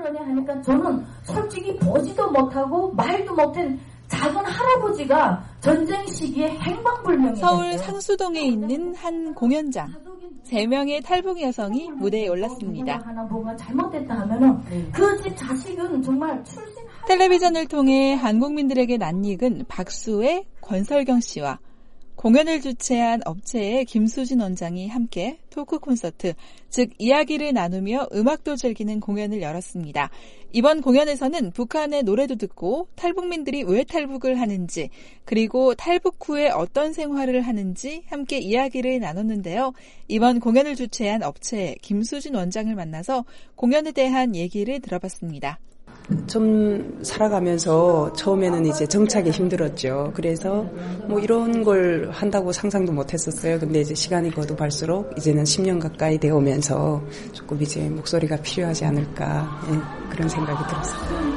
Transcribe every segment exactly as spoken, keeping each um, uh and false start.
하느냐 하니까 저는 솔직히 보지도 못하고 말도 못한 작은 할아버지가 전쟁 시기에 행방불명이 서울 됐어요. 상수동에 있는 한 공연장. 세 명의 탈북 여성이 무대에 올랐습니다. 하나 뭐가 잘못됐다 하면은 그 집 자식은 정말 출신 텔레비전을 통해 한국민들에게 낯익은 박수의 권설경 씨와 공연을 주최한 업체의 김수진 원장이 함께 토크 콘서트, 즉 이야기를 나누며 음악도 즐기는 공연을 열었습니다. 이번 공연에서는 북한의 노래도 듣고 탈북민들이 왜 탈북을 하는지, 그리고 탈북 후에 어떤 생활을 하는지 함께 이야기를 나눴는데요. 이번 공연을 주최한 업체의 김수진 원장을 만나서 공연에 대한 얘기를 들어봤습니다. 좀 살아가면서 처음에는 이제 정착이 힘들었죠. 그래서 뭐 이런 걸 한다고 상상도 못 했었어요. 근데 이제 시간이 거듭할수록 이제는 십 년 가까이 되어 오면서 조금 이제 목소리가 필요하지 않을까, 예, 그런 생각이 들었어요.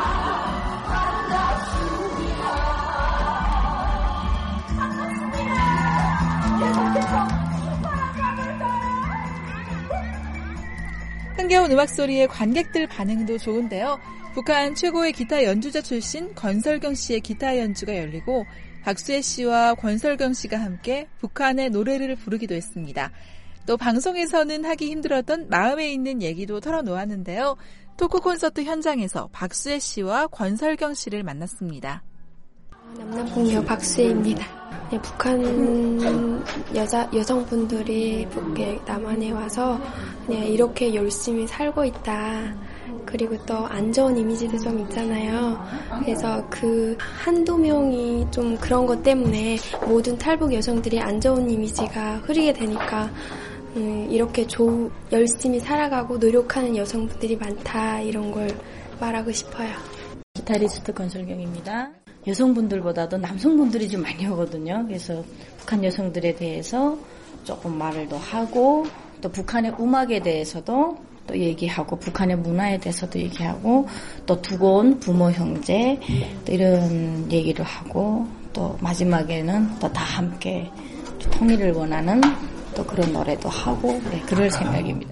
흥겨운 음악 소리에 관객들 반응도 좋은데요. 북한 최고의 기타 연주자 출신 권설경 씨의 기타 연주가 열리고 박수혜 씨와 권설경 씨가 함께 북한의 노래를 부르기도 했습니다. 또 방송에서는 하기 힘들었던 마음에 있는 얘기도 털어놓았는데요. 토크 콘서트 현장에서 박수혜 씨와 권설경 씨를 만났습니다. 남남북녀 박수혜입니다. 네, 북한 여자 여성분들이 북에 남한에 와서 그냥 이렇게 열심히 살고 있다. 그리고 또 안 좋은 이미지도 좀 있잖아요. 그래서 그 한두 명이 좀 그런 것 때문에 모든 탈북 여성들이 안 좋은 이미지가 흐리게 되니까 음, 이렇게 조, 열심히 살아가고 노력하는 여성분들이 많다, 이런 걸 말하고 싶어요. 기타리스트 권설경입니다. 여성분들보다도 남성분들이 좀 많이 오거든요. 그래서 북한 여성들에 대해서 조금 말을 더 하고, 또 북한의 음악에 대해서도 또 얘기하고, 북한의 문화에 대해서도 얘기하고, 또 두고 온 부모 형제 또 이런 얘기를 하고, 또 마지막에는 또 다 함께 통일을 원하는 또 그런 노래도 하고, 네, 그럴 생각입니다.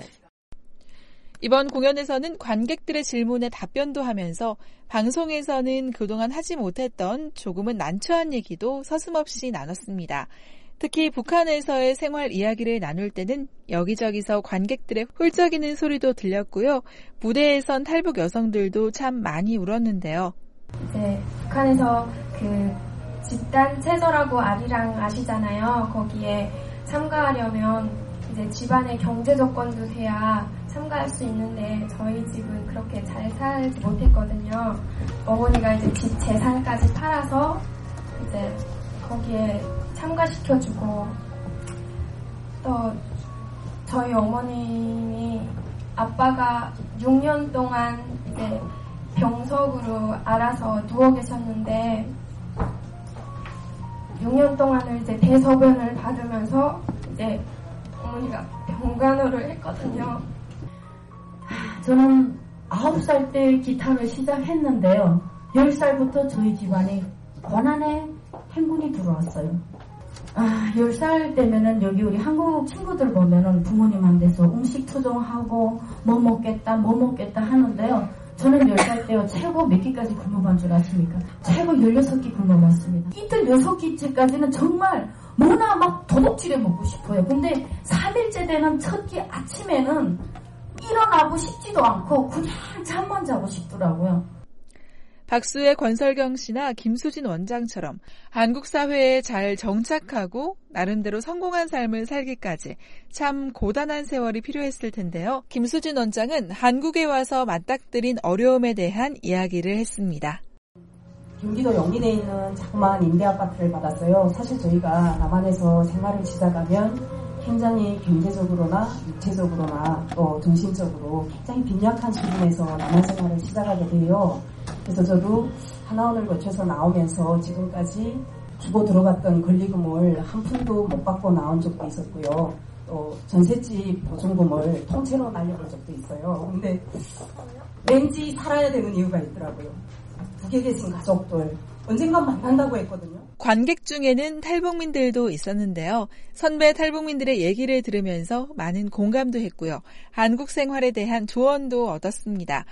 이번 공연에서는 관객들의 질문에 답변도 하면서 방송에서는 그동안 하지 못했던 조금은 난처한 얘기도 서슴없이 나눴습니다. 특히 북한에서의 생활 이야기를 나눌 때는 여기저기서 관객들의 훌쩍이는 소리도 들렸고요. 무대에선 탈북 여성들도 참 많이 울었는데요. 이제 북한에서 그 집단 체조라고 아리랑 아시잖아요. 거기에 참가하려면 이제 집안의 경제 조건도 돼야 참가할 수 있는데 저희 집은 그렇게 잘 살지 못했거든요. 어머니가 이제 집 재산까지 팔아서 이제 거기에 참가시켜주고, 또 저희 어머님이 아빠가 육 년 동안 이제 병석으로 알아서 누워 계셨는데 육 년 동안을 이제 대소변을 받으면서 이제 어머니가 병간호를 했거든요. 저는 아홉 살 때 기타를 시작했는데요. 열 살부터 저희 집안에 고난의 행군이 들어왔어요. 아, 열 살 때면은 여기 우리 한국 친구들 보면은 부모님한테서 음식 투정하고 뭐 먹겠다 뭐 먹겠다 하는데요. 저는 열 살 때요 최고 몇 끼까지 굶어본 줄 아십니까? 최고 열여섯 끼 굶어봤습니다. 이틀 여섯 끼째까지는 정말 뭐나 막 도둑질해 먹고 싶어요. 근데 삼 일째 되는 첫 끼 아침에는 일어나고 싶지도 않고 그냥 잠만 자고 싶더라고요. 박수의 권설경 씨나 김수진 원장처럼 한국 사회에 잘 정착하고 나름대로 성공한 삶을 살기까지 참 고단한 세월이 필요했을 텐데요. 김수진 원장은 한국에 와서 맞닥뜨린 어려움에 대한 이야기를 했습니다. 경기도 용인에 있는 자그마한 임대아파트를 받았어요. 사실 저희가 남한에서 생활을 시작하면 굉장히 경제적으로나 육체적으로나 또 정신적으로 굉장히 빈약한 수준에서 남한 생활을 시작하게 돼요. 그래서 저도 하나원을 거쳐서 나오면서 지금까지 주고 들어갔던 권리금을 한 푼도 못 받고 나온 적도 있었고요. 또 전셋집 보증금을 통째로 날려볼 적도 있어요. 근데 왠지 살아야 되는 이유가 있더라고요. 북에 계신 가족들 언젠간 만난다고 했거든요. 관객 중에는 탈북민들도 있었는데요. 선배 탈북민들의 얘기를 들으면서 많은 공감도 했고요. 한국 생활에 대한 조언도 얻었습니다.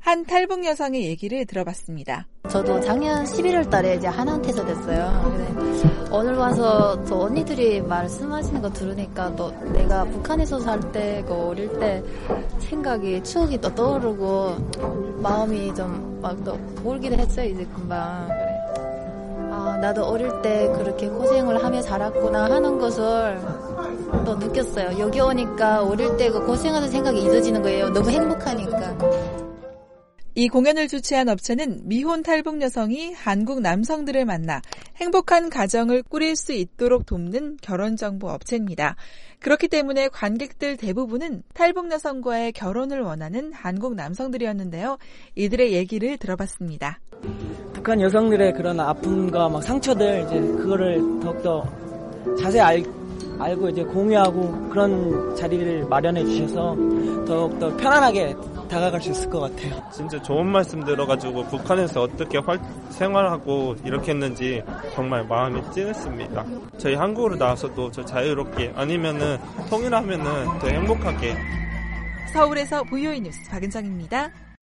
한 탈북 여성의 얘기를 들어봤습니다. 저도 작년 십일월 달에 이제 하나원 퇴소됐어요. 오늘 와서 저 언니들이 말씀하시는 거 들으니까 또 내가 북한에서 살 때, 그 어릴 때 생각이, 추억이 또 떠오르고 마음이 좀 막 또 울기도 했어요, 이제 금방. 그래. 아, 나도 어릴 때 그렇게 고생을 하며 자랐구나 하는 것을 또 느꼈어요. 여기 오니까 어릴 때 그 고생하는 생각이 잊어지는 거예요. 너무 행복하니까. 이 공연을 주최한 업체는 미혼 탈북 여성이 한국 남성들을 만나 행복한 가정을 꾸릴 수 있도록 돕는 결혼정보 업체입니다. 그렇기 때문에 관객들 대부분은 탈북 여성과의 결혼을 원하는 한국 남성들이었는데요. 이들의 얘기를 들어봤습니다. 북한 여성들의 그런 아픔과 막 상처들, 이제 그거를 더욱더 자세히 알, 알고 이제 공유하고 그런 자리를 마련해 주셔서 더욱더 편안하게 다가갈 수 있을 것 같아요. 진짜 좋은 말씀 들어가지고 북한에서 어떻게 활, 생활하고 이렇게 했는지 정말 마음이 찡했습니다. 저희 한국으로 나와서도 저 자유롭게 아니면은 통일하면은 더 행복하게. 서울에서 브이오이 뉴스 박은정입니다.